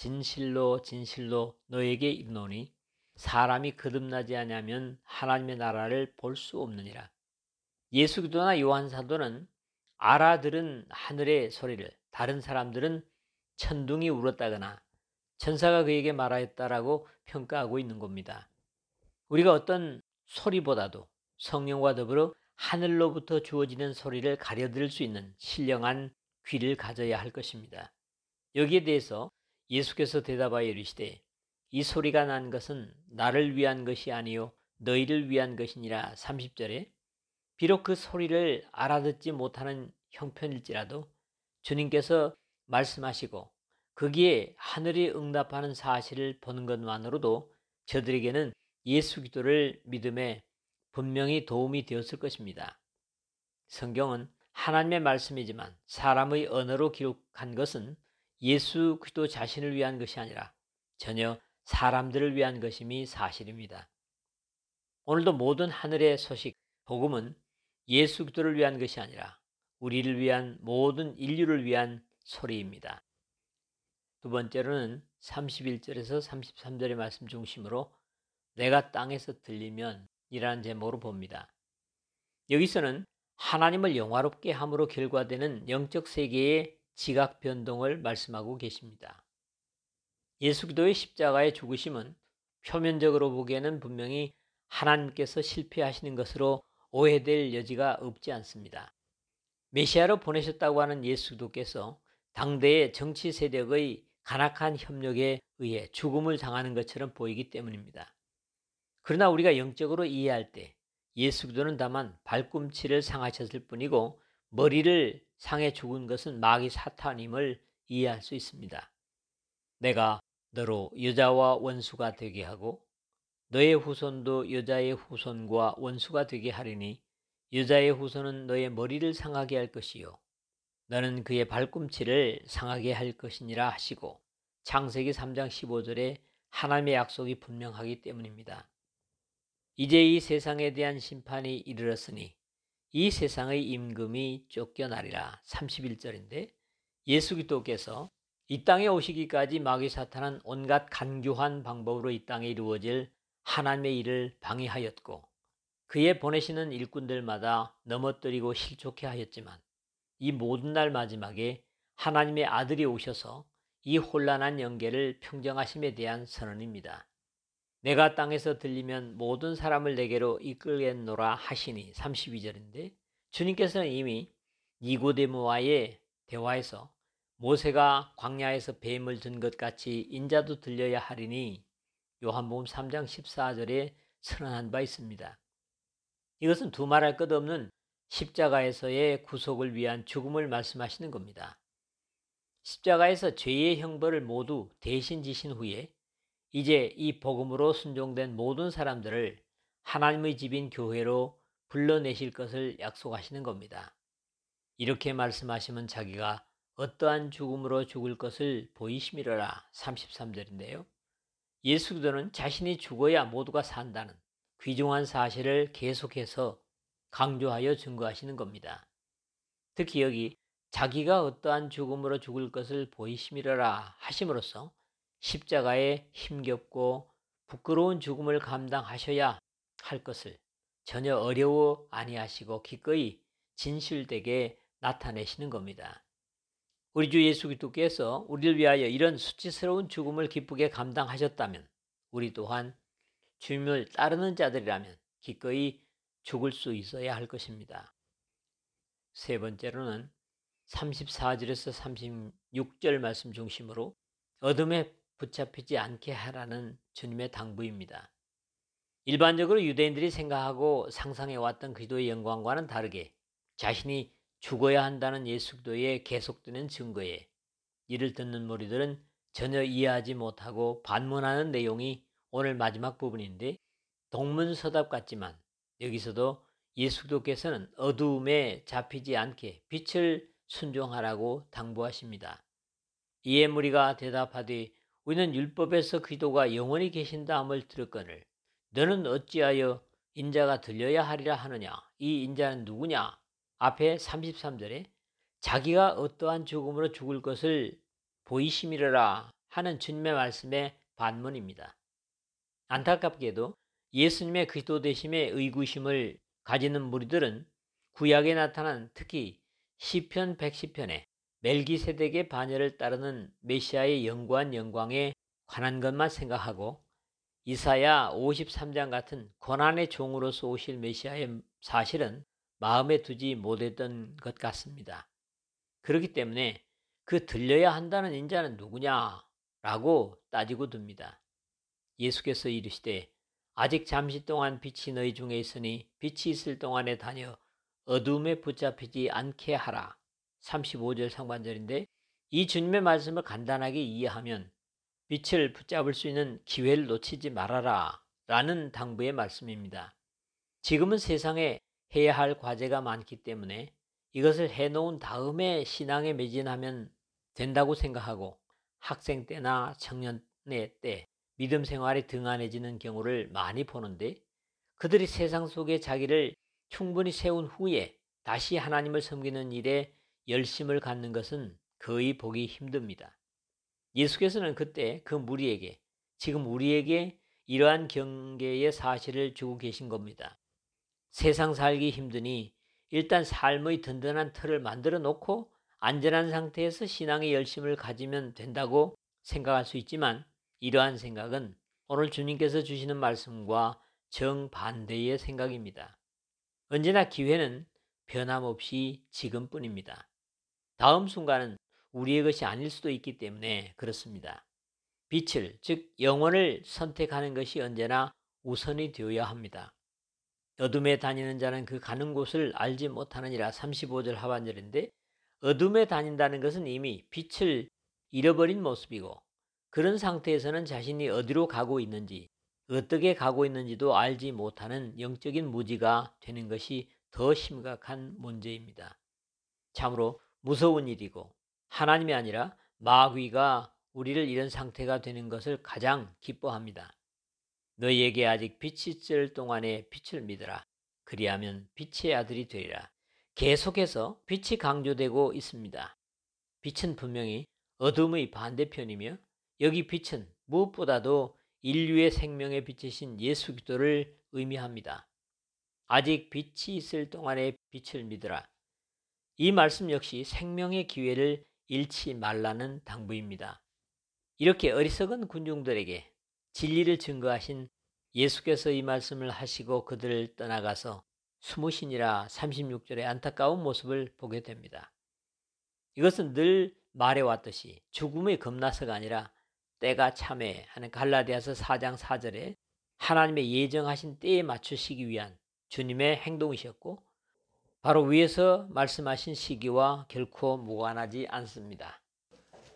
진실로 진실로 너에게 이르노니 사람이 거듭나지 아니하면 하나님의 나라를 볼 수 없느니라. 예수 그리스도나 요한 사도는 알아들은 하늘의 소리를 다른 사람들은 천둥이 울었다거나 천사가 그에게 말하였다라고 평가하고 있는 겁니다. 우리가 어떤 소리보다도 성령과 더불어 하늘로부터 주어지는 소리를 가려들을 수 있는 신령한 귀를 가져야 할 것입니다. 여기에 대해서 예수께서 대답하여 이르시되 이 소리가 난 것은 나를 위한 것이 아니요 너희를 위한 것이니라. 30절에 비록 그 소리를 알아듣지 못하는 형편일지라도 주님께서 말씀하시고 거기에 하늘이 응답하는 사실을 보는 것만으로도 저들에게는 예수 그리스도를 믿음에 분명히 도움이 되었을 것입니다. 성경은 하나님의 말씀이지만 사람의 언어로 기록한 것은 예수 그리스도 자신을 위한 것이 아니라 전혀 사람들을 위한 것임이 사실입니다. 오늘도 모든 하늘의 소식, 복음은 예수 그리스도를 위한 것이 아니라 우리를 위한 모든 인류를 위한 소리입니다. 두 번째로는 31절에서 33절의 말씀 중심으로 내가 땅에서 들리면 이라는 제목으로 봅니다. 여기서는 하나님을 영화롭게 함으로 결과되는 영적 세계의 지각 변동을 말씀하고 계십니다. 예수 그리스도의 십자가의 죽으심은 표면적으로 보기에는 분명히 하나님께서 실패하시는 것으로 오해될 여지가 없지 않습니다. 메시아로 보내셨다고 하는 예수 그리스도께서 당대의 정치 세력의 간악한 협력에 의해 죽음을 당하는 것처럼 보이기 때문입니다. 그러나 우리가 영적으로 이해할 때 예수 그리스도는 다만 발꿈치를 상하셨을 뿐이고 머리를 상해 죽은 것은 마귀 사탄임을 이해할 수 있습니다. 내가 너로 여자와 원수가 되게 하고 너의 후손도 여자의 후손과 원수가 되게 하리니 여자의 후손은 너의 머리를 상하게 할 것이요 너는 그의 발꿈치를 상하게 할 것이니라 하시고, 창세기 3장 15절에 하나님의 약속이 분명하기 때문입니다. 이제 이 세상에 대한 심판이 이르렀으니 이 세상의 임금이 쫓겨나리라. 31절인데 예수 그리스도께서 이 땅에 오시기까지 마귀 사탄은 온갖 간교한 방법으로 이 땅에 이루어질 하나님의 일을 방해하였고 그의 보내시는 일꾼들마다 넘어뜨리고 실족해 하였지만 이 모든 날 마지막에 하나님의 아들이 오셔서 이 혼란한 영계를 평정하심에 대한 선언입니다. 내가 땅에서 들리면 모든 사람을 내게로 이끌겠노라 하시니 32절인데 주님께서는 이미 니고데모와의 대화에서 모세가 광야에서 뱀을 든 것 같이 인자도 들려야 하리니 요한복음 3장 14절에 선언한 바 있습니다. 이것은 두말할 것 없는 십자가에서의 구속을 위한 죽음을 말씀하시는 겁니다. 십자가에서 죄의 형벌을 모두 대신 지신 후에 이제 이 복음으로 순종된 모든 사람들을 하나님의 집인 교회로 불러내실 것을 약속하시는 겁니다. 이렇게 말씀하시면 자기가 어떠한 죽음으로 죽을 것을 보이심이로라 33절인데요. 예수 그리스도는 자신이 죽어야 모두가 산다는 귀중한 사실을 계속해서 강조하여 증거하시는 겁니다. 특히 여기 자기가 어떠한 죽음으로 죽을 것을 보이심이로라 하심으로써 십자가에 힘겹고 부끄러운 죽음을 감당하셔야 할 것을 전혀 어려워 아니하시고 기꺼이 진실되게 나타내시는 겁니다. 우리 주 예수 그리스도께서 우리를 위하여 이런 수치스러운 죽음을 기쁘게 감당하셨다면 우리 또한 주님을 따르는 자들이라면 기꺼이 죽을 수 있어야 할 것입니다. 세 번째로는 34절에서 36절 말씀 중심으로 어둠에 붙잡히지 않게 하라는 주님의 당부입니다. 일반적으로 유대인들이 생각하고 상상해왔던 그리스도의 영광과는 다르게 자신이 죽어야 한다는 예수 그리스도의 계속되는 증거에 이를 듣는 무리들은 전혀 이해하지 못하고 반문하는 내용이 오늘 마지막 부분인데 동문서답 같지만 여기서도 예수 그리스도께서는 어두움에 잡히지 않게 빛을 순종하라고 당부하십니다. 이에 무리가 대답하되 우리는 율법에서 그리스도가 영원히 계신다함을 들었거늘 너는 어찌하여 인자가 들려야 하리라 하느냐? 이 인자는 누구냐? 앞에 33절에 자기가 어떠한 죽음으로 죽을 것을 보이심이라 하는 주님의 말씀의 반문입니다. 안타깝게도 예수님의 그리스도 되심의 의구심을 가지는 무리들은 구약에 나타난 특히 시편 110편에 멜기세덱의 반열을 따르는 메시아의 영구한 영광에 관한 것만 생각하고 이사야 53장 같은 고난의 종으로서 오실 메시아의 사실은 마음에 두지 못했던 것 같습니다. 그렇기 때문에 그 들려야 한다는 인자는 누구냐라고 따지고 듭니다. 예수께서 이르시되 아직 잠시 동안 빛이 너희 중에 있으니 빛이 있을 동안에 다녀 어둠에 붙잡히지 않게 하라. 35절 상반절인데 이 주님의 말씀을 간단하게 이해하면 빛을 붙잡을 수 있는 기회를 놓치지 말아라 라는 당부의 말씀입니다. 지금은 세상에 해야 할 과제가 많기 때문에 이것을 해놓은 다음에 신앙에 매진하면 된다고 생각하고 학생 때나 청년의 때 믿음 생활에 등한해지는 경우를 많이 보는데 그들이 세상 속에 자기를 충분히 세운 후에 다시 하나님을 섬기는 일에 열심을 갖는 것은 거의 보기 힘듭니다. 예수께서는 그때 그 무리에게 지금 우리에게 이러한 경계의 사실을 주고 계신 겁니다. 세상 살기 힘드니 일단 삶의 든든한 틀을 만들어 놓고 안전한 상태에서 신앙의 열심을 가지면 된다고 생각할 수 있지만 이러한 생각은 오늘 주님께서 주시는 말씀과 정반대의 생각입니다. 언제나 기회는 변함없이 지금뿐입니다. 다음 순간은 우리의 것이 아닐 수도 있기 때문에 그렇습니다. 빛을, 즉 영혼을 선택하는 것이 언제나 우선이 되어야 합니다. 어둠에 다니는 자는 그 가는 곳을 알지 못하느니라 35절 하반절인데 어둠에 다닌다는 것은 이미 빛을 잃어버린 모습이고 그런 상태에서는 자신이 어디로 가고 있는지 어떻게 가고 있는지도 알지 못하는 영적인 무지가 되는 것이 더 심각한 문제입니다. 참으로 무서운 일이고 하나님이 아니라 마귀가 우리를 이런 상태가 되는 것을 가장 기뻐합니다. 너희에게 아직 빛이 있을 동안에 빛을 믿으라. 그리하면 빛의 아들이 되리라. 계속해서 빛이 강조되고 있습니다. 빛은 분명히 어둠의 반대편이며 여기 빛은 무엇보다도 인류의 생명의 빛이신 예수 그리스도를 의미합니다. 아직 빛이 있을 동안에 빛을 믿으라. 이 말씀 역시 생명의 기회를 잃지 말라는 당부입니다. 이렇게 어리석은 군중들에게 진리를 증거하신 예수께서 이 말씀을 하시고 그들을 떠나가서 숨으시니라 36절의 안타까운 모습을 보게 됩니다. 이것은 늘 말해왔듯이 죽음에 겁나서가 아니라 때가 참해 하는 갈라디아서 4장 4절에 하나님의 예정하신 때에 맞추시기 위한 주님의 행동이셨고 바로 위에서 말씀하신 시기와 결코 무관하지 않습니다.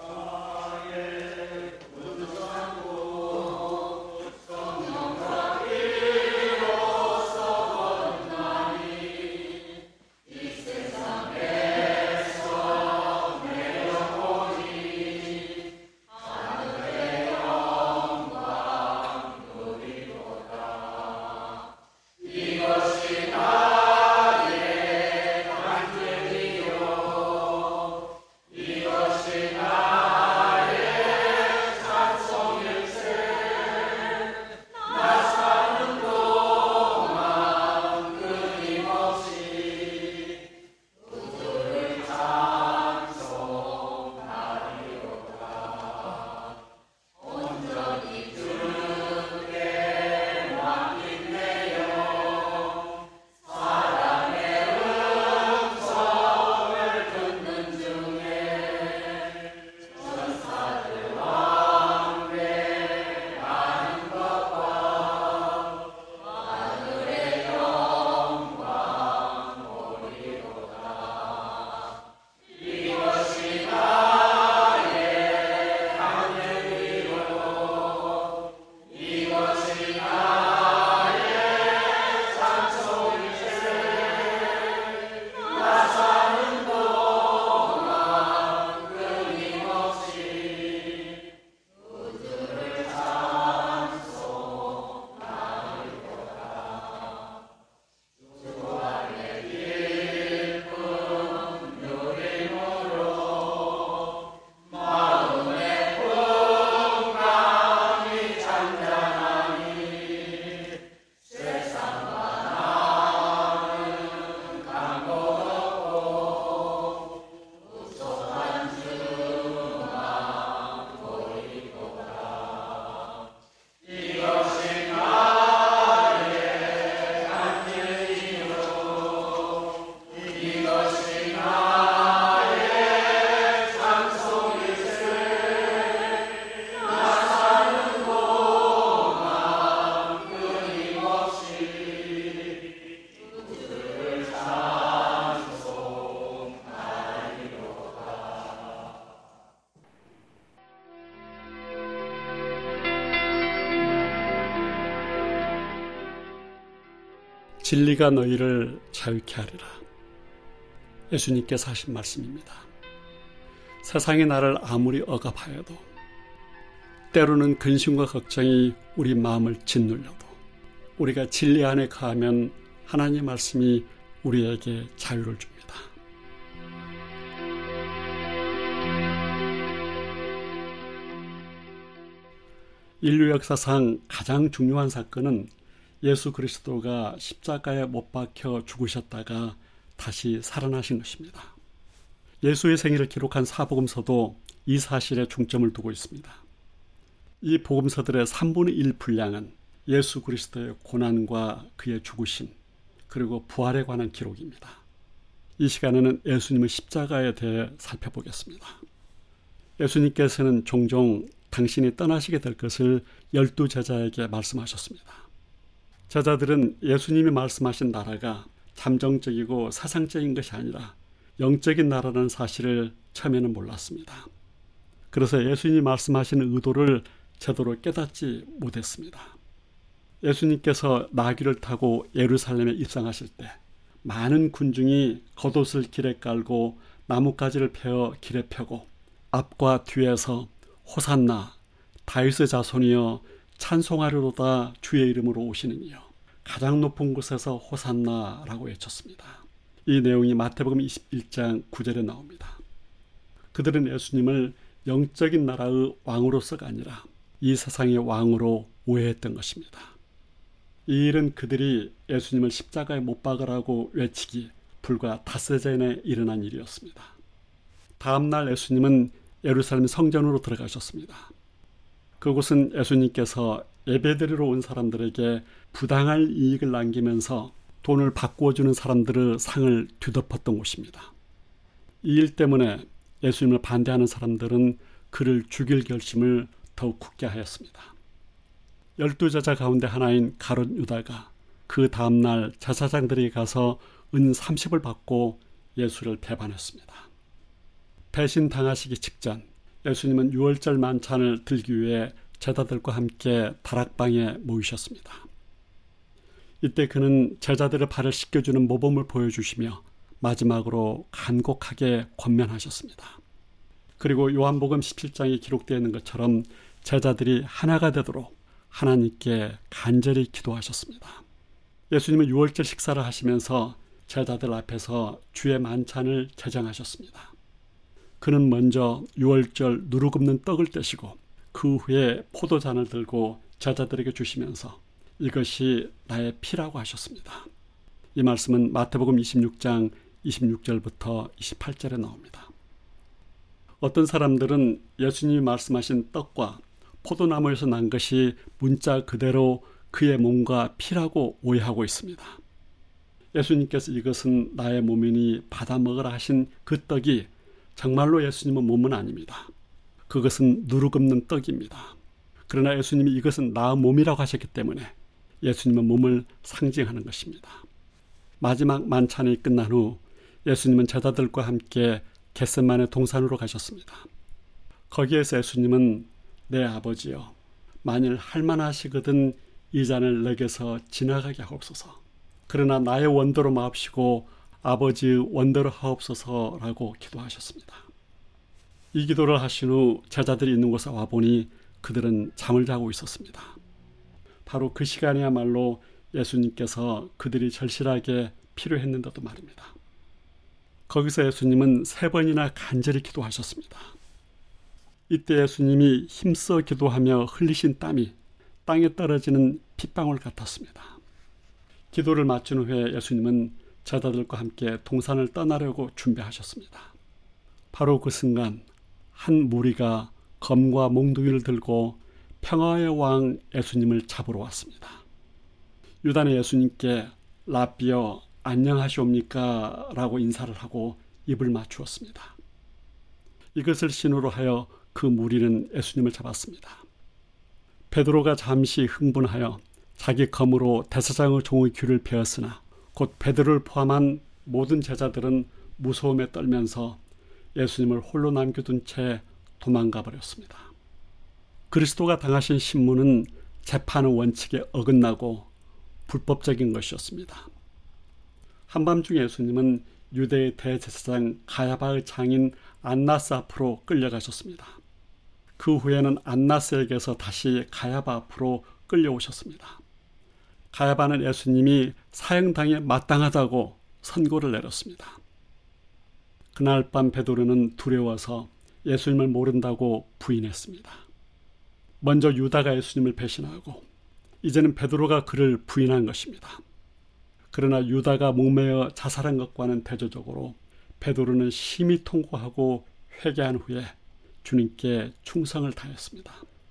진리가 너희를 자유케 하리라. 예수님께서 하신 말씀입니다. 세상이 나를 아무리 억압하여도, 때로는 근심과 걱정이 우리 마음을 짓눌려도, 우리가 진리 안에 거하면 하나님의 말씀이 우리에게 자유를 줍니다. 인류 역사상 가장 중요한 사건은 예수 그리스도가 십자가에 못 박혀 죽으셨다가 다시 살아나신 것입니다. 예수의 생일을 기록한 사복음서도 이 사실에 중점을 두고 있습니다. 이 복음서들의 3분의 1 분량은 예수 그리스도의 고난과 그의 죽으심, 그리고 부활에 관한 기록입니다. 이 시간에는 예수님의 십자가에 대해 살펴보겠습니다. 예수님께서는 종종 당신이 떠나시게 될 것을 12 제자에게 말씀하셨습니다. 제자들은 예수님이 말씀하신 나라가 잠정적이고 사상적인 것이 아니라 영적인 나라라는 사실을 처음에는 몰랐습니다. 그래서 예수님이 말씀하시는 의도를 제대로 깨닫지 못했습니다. 예수님께서 나귀를 타고 예루살렘에 입성하실 때 많은 군중이 겉옷을 길에 깔고 나뭇가지를 베어 길에 펴고 앞과 뒤에서 호산나 다윗의 자손이여 찬송하리로다 주의 이름으로 오시는 이여 가장 높은 곳에서 호산나라고 외쳤습니다. 이 내용이 마태복음 21장 9절에 나옵니다. 그들은 예수님을 영적인 나라의 왕으로서가 아니라 이 세상의 왕으로 오해했던 것입니다. 이 일은 그들이 예수님을 십자가에 못 박으라고 외치기 불과 닷새 전에 일어난 일이었습니다. 다음 날 예수님은 예루살렘 성전으로 들어가셨습니다. 그곳은 예수님께서 예배드리러 온 사람들에게 부당한 이익을 남기면서 돈을 바꾸어주는 사람들의 상을 뒤덮었던 곳입니다. 이 일 때문에 예수님을 반대하는 사람들은 그를 죽일 결심을 더욱 굳게 하였습니다. 12 제자 가운데 하나인 가룟 유다가 그 다음날 제사장들이 가서 은 30을 받고 예수를 배반했습니다. 배신당하시기 직전 예수님은 유월절 만찬을 들기 위해 제자들과 함께 다락방에 모이셨습니다. 이때 그는 제자들의 발을 씻겨주는 모범을 보여주시며 마지막으로 간곡하게 권면하셨습니다. 그리고 요한복음 17장에 기록되어 있는 것처럼 제자들이 하나가 되도록 하나님께 간절히 기도하셨습니다. 예수님은 유월절 식사를 하시면서 제자들 앞에서 주의 만찬을 제정하셨습니다. 그는 먼저 유월절 누룩없는 떡을 떼시고 그 후에 포도잔을 들고 제자들에게 주시면서 이것이 나의 피라고 하셨습니다. 이 말씀은 마태복음 26장 26절부터 28절에 나옵니다. 어떤 사람들은 예수님이 말씀하신 떡과 포도나무에서 난 것이 문자 그대로 그의 몸과 피라고 오해하고 있습니다. 예수님께서 이것은 나의 몸이니 받아 먹으라 하신 그 떡이 정말로 예수님의 몸은 아닙니다. 그것은 누룩없는 떡입니다. 그러나 예수님이 이것은 나의 몸이라고 하셨기 때문에 예수님의 몸을 상징하는 것입니다. 마지막 만찬이 끝난 후 예수님은 제자들과 함께 겟세마네 동산으로 가셨습니다. 거기에서 예수님은 내 아버지여, 만일 할만하시거든 이 잔을 내게서 지나가게 하옵소서. 그러나 나의 원대로 마옵시고 아버지의 원대로 하옵소서라고 기도하셨습니다. 이 기도를 하신 후 제자들이 있는 곳에 와보니 그들은 잠을 자고 있었습니다. 바로 그 시간이야말로 예수님께서 그들이 절실하게 필요했는데도 말입니다. 거기서 예수님은 3번이나 간절히 기도하셨습니다. 이때 예수님이 힘써 기도하며 흘리신 땀이 땅에 떨어지는 핏방울 같았습니다. 기도를 마친 후에 예수님은 제자들과 함께 동산을 떠나려고 준비하셨습니다. 바로 그 순간 한 무리가 검과 몽둥이를 들고 평화의 왕 예수님을 잡으러 왔습니다. 유다는 예수님께 라비여 안녕하시옵니까? 라고 인사를 하고 입을 맞추었습니다. 이것을 신호로 하여 그 무리는 예수님을 잡았습니다. 베드로가 잠시 흥분하여 자기 검으로 대사장의 종의 귀를 베었으나 곧 베드로를 포함한 모든 제자들은 무서움에 떨면서 예수님을 홀로 남겨둔 채 도망가 버렸습니다. 그리스도가 당하신 신문은 재판의 원칙에 어긋나고 불법적인 것이었습니다. 한밤중에 예수님은 유대의 대제사장 가야바의 장인 안나스 앞으로 끌려가셨습니다. 그 후에는 안나스에게서 다시 가야바 앞으로 끌려오셨습니다. 가야바는 예수님이 사형당에 마땅하다고 선고를 내렸습니다. 그날 밤 베드로는 두려워서 예수님을 모른다고 부인했습니다. 먼저 유다가 예수님을 배신하고 이제는 베드로가 그를 부인한 것입니다. 그러나 유다가 목매어 자살한 것과는 대조적으로 베드로는 심히 통곡하고 회개한 후에 주님께 충성을 다했습니다.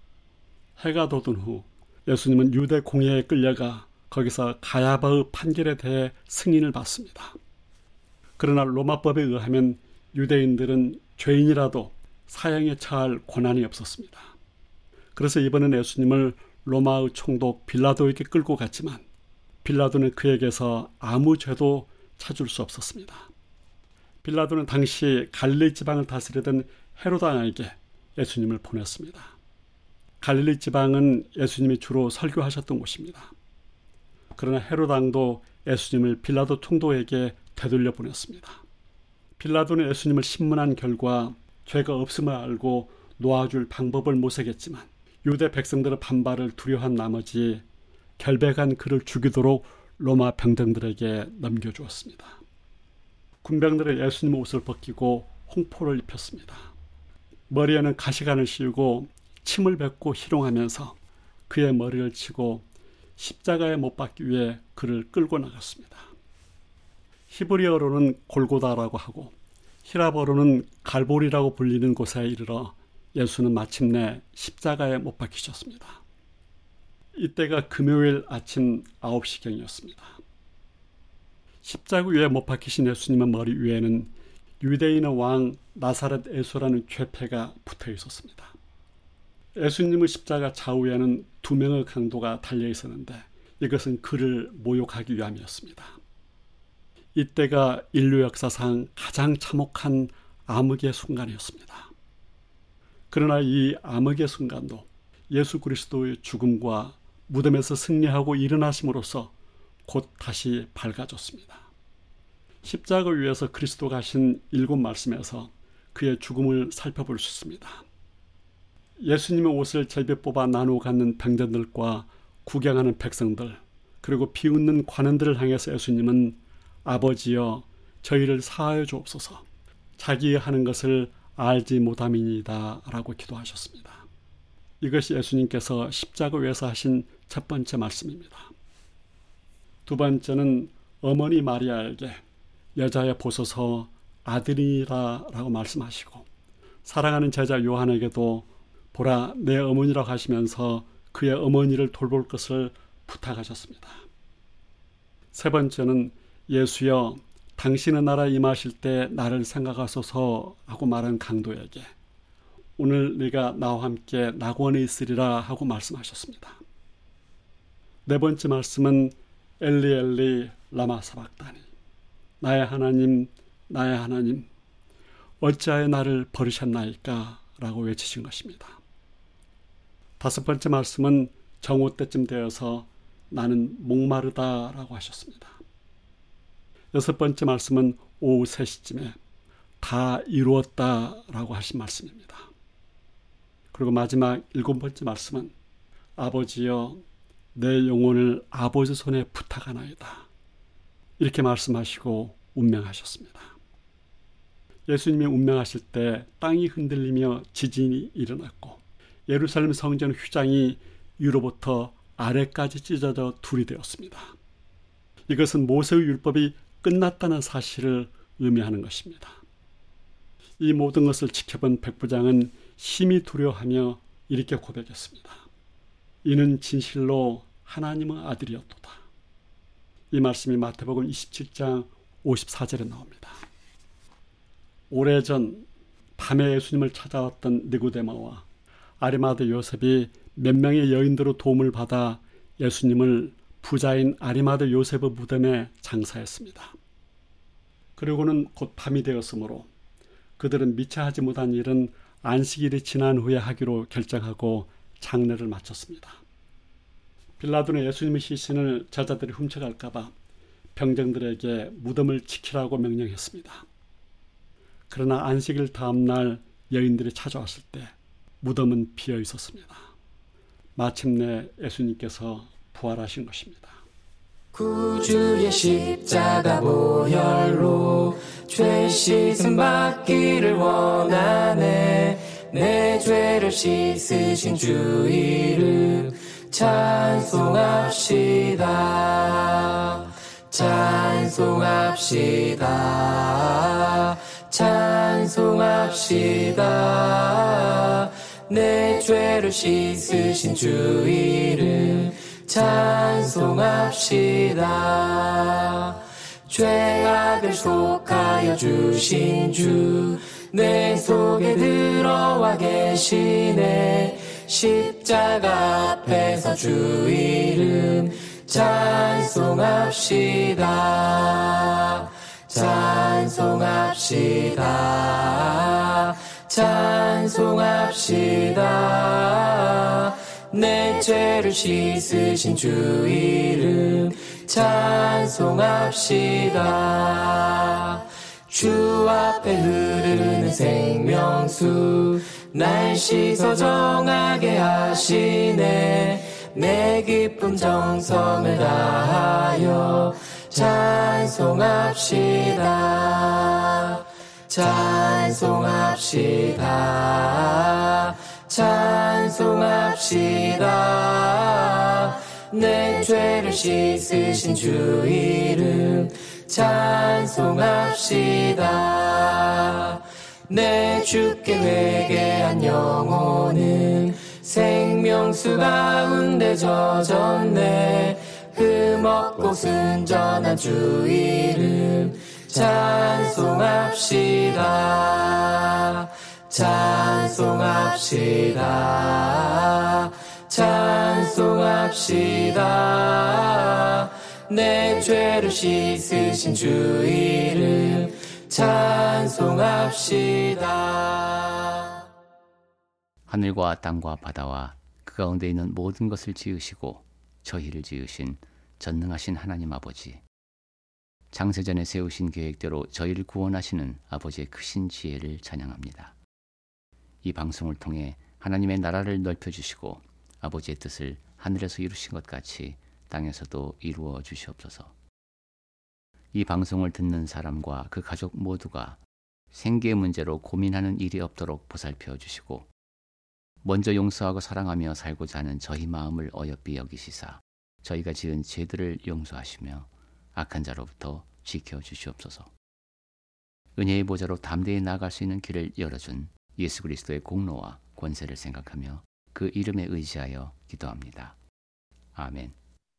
해가 돋은 후 예수님은 유대 공회에 끌려가 거기서 가야바의 판결에 대해 승인을 받습니다. 그러나 로마법에 의하면 유대인들은 죄인이라도 사형에 처할 권한이 없었습니다. 그래서 이번엔 예수님을 로마의 총독 빌라도에게 끌고 갔지만 빌라도는 그에게서 아무 죄도 찾을 수 없었습니다. 빌라도는 당시 갈릴리 지방을 다스리던 헤롯 왕에게 예수님을 보냈습니다. 갈릴리 지방은 예수님이 주로 설교하셨던 곳입니다. 그러나 헤롯 왕도 예수님을 빌라도 총독에게 되돌려 보냈습니다. 빌라도는 예수님을 신문한 결과 죄가 없음을 알고 놓아줄 방법을 모색했지만 유대 백성들의 반발을 두려워한 나머지 결백한 그를 죽이도록 로마 병정들에게 넘겨주었습니다. 군병들은 예수님의 옷을 벗기고 홍포를 입혔습니다. 머리에는 가시관을 씌우고 침을 뱉고 희롱하면서 그의 머리를 치고 십자가에 못 박기 위해 그를 끌고 나갔습니다. 히브리어로는 골고다라고 하고 히라버로는 갈보리라고 불리는 곳에 이르러 예수는 마침내 십자가에 못 박히셨습니다. 이때가 금요일 아침 9시경이었습니다. 십자가 위에 못 박히신 예수님의 머리 위에는 유대인의 왕 나사렛 예수라는 죄패가 붙어 있었습니다. 예수님의 십자가 좌우에는 2명의 강도가 달려 있었는데 이것은 그를 모욕하기 위함이었습니다. 이때가 인류 역사상 가장 참혹한 암흑의 순간이었습니다. 그러나 이 암흑의 순간도 예수 그리스도의 죽음과 무덤에서 승리하고 일어나심으로써 곧 다시 밝아졌습니다. 십자가 위에서 그리스도가 하신 7 말씀에서 그의 죽음을 살펴볼 수 있습니다. 예수님의 옷을 절벽 뽑아 나누어 갖는 병전들과 구경하는 백성들, 그리고 비웃는 관원들을 향해서 예수님은 아버지여 저희를 사하여 주옵소서, 자기가 하는 것을 알지 못함이니이다 라고 기도하셨습니다. 이것이 예수님께서 십자가 위에서 하신 첫 번째 말씀입니다. 두 번째는 어머니 마리아에게 여자여 보소서 아들이니라 라고 말씀하시고, 사랑하는 제자 요한에게도 보라 내 어머니라고 하시면서 그의 어머니를 돌볼 것을 부탁하셨습니다. 세 번째는 예수여 당신의 나라에 임하실 때 나를 생각하소서 하고 말한 강도에게 오늘 네가 나와 함께 낙원에 있으리라 하고 말씀하셨습니다. 네 번째 말씀은 엘리 엘리 라마 사박다니, 나의 하나님 나의 하나님 어찌하여 나를 버리셨나이까 라고 외치신 것입니다. 다섯 번째 말씀은 정오 때쯤 되어서 나는 목마르다 라고 하셨습니다. 여섯 번째 말씀은 오후 3시쯤에 다 이루었다 라고 하신 말씀입니다. 그리고 마지막 7번째 말씀은 아버지여 내 영혼을 아버지 손에 부탁하나이다 이렇게 말씀하시고 운명하셨습니다. 예수님이 운명하실 때 땅이 흔들리며 지진이 일어났고 예루살렘 성전 휘장이 위로부터 아래까지 찢어져 둘이 되었습니다. 이것은 모세의 율법이 끝났다는 사실을 의미하는 것입니다. 이 모든 것을 지켜본 백부장은 심히 두려워하며 이렇게 고백했습니다. 이는 진실로 하나님의 아들이었도다. 이 말씀이 마태복음 27장 54절에 나옵니다. 오래전 밤에 예수님을 찾아왔던 니고데모와 아리마대 요셉이 몇 명의 여인들의 도움을 받아 예수님을 부자인 아리마대 요셉의 무덤에 장사했습니다. 그리고는 곧 밤이 되었으므로 그들은 미처 하지 못한 일은 안식일이 지난 후에 하기로 결정하고 장례를 마쳤습니다. 빌라도는 예수님의 시신을 제자들이 훔쳐갈까 봐 병정들에게 무덤을 지키라고 명령했습니다. 그러나 안식일 다음 날 여인들이 찾아왔을 때 무덤은 비어 있었습니다. 마침내 예수님께서 부활하신 것입니다. 구주의 십자가 보혈로 죄 씻음 받기를 원하네. 내 죄를 씻으신 주 이름 찬송합시다. 찬송합시다. 찬송합시다. 내 죄를 씻으신 주 이름 찬송합시다. 죄악을 속하여 주신 주 내 속에 들어와 계시네. 십자가 앞에서 주 이름 찬송합시다. 찬송합시다. 찬송합시다. 내 죄를 씻으신 주 이름 찬송합시다. 주 앞에 흐르는 생명수 날 씻어 정하게 하시네. 내 기쁨 정성을 다하여 찬송합시다. 찬송합시다. 찬송합시다. 내 죄를 씻으신 주 이름 찬송합시다. 내 주께 회개한 영혼은 생명수 가운데 젖었네. 흠없고 순전한 주 이름 찬송합시다. 찬송합시다. 찬송합시다. 내 죄를 씻으신 주 이름 찬송합시다. 하늘과 땅과 바다와 그 가운데 있는 모든 것을 지으시고 저희를 지으신 전능하신 하나님 아버지, 창세전에 세우신 계획대로 저희를 구원하시는 아버지의 크신 지혜를 찬양합니다. 이 방송을 통해 하나님의 나라를 넓혀주시고 아버지의 뜻을 하늘에서 이루신 것 같이 땅에서도 이루어 주시옵소서. 이 방송을 듣는 사람과 그 가족 모두가 생계의 문제로 고민하는 일이 없도록 보살펴 주시고 먼저 용서하고 사랑하며 살고자 하는 저희 마음을 어여삐 여기시사 저희가 지은 죄들을 용서하시며 악한 자로부터 지켜주시옵소서. 은혜의 보좌로 담대히 나아갈 수 있는 길을 열어준 예수 그리스도의 공로와 권세를 생각하며 그 이름에 의지하여 기도합니다. 아멘.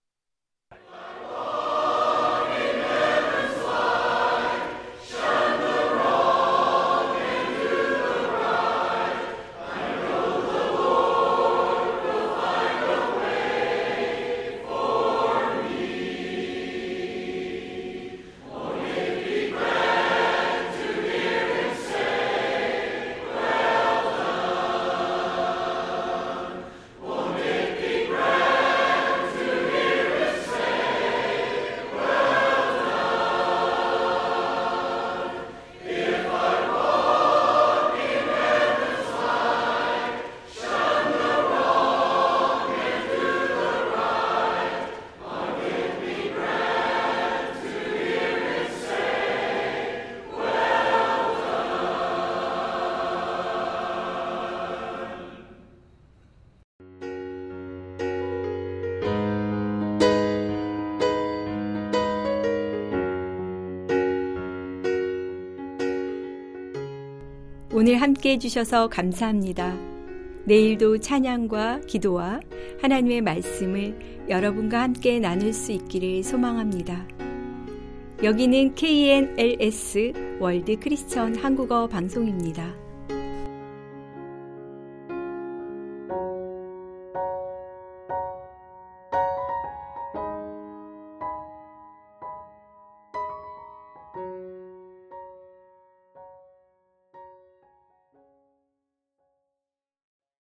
오늘 함께 해주셔서 감사합니다. 내일도 찬양과 기도와 하나님의 말씀을 여러분과 함께 나눌 수 있기를 소망합니다. 여기는 KNLS 월드 크리스천 한국어 방송입니다.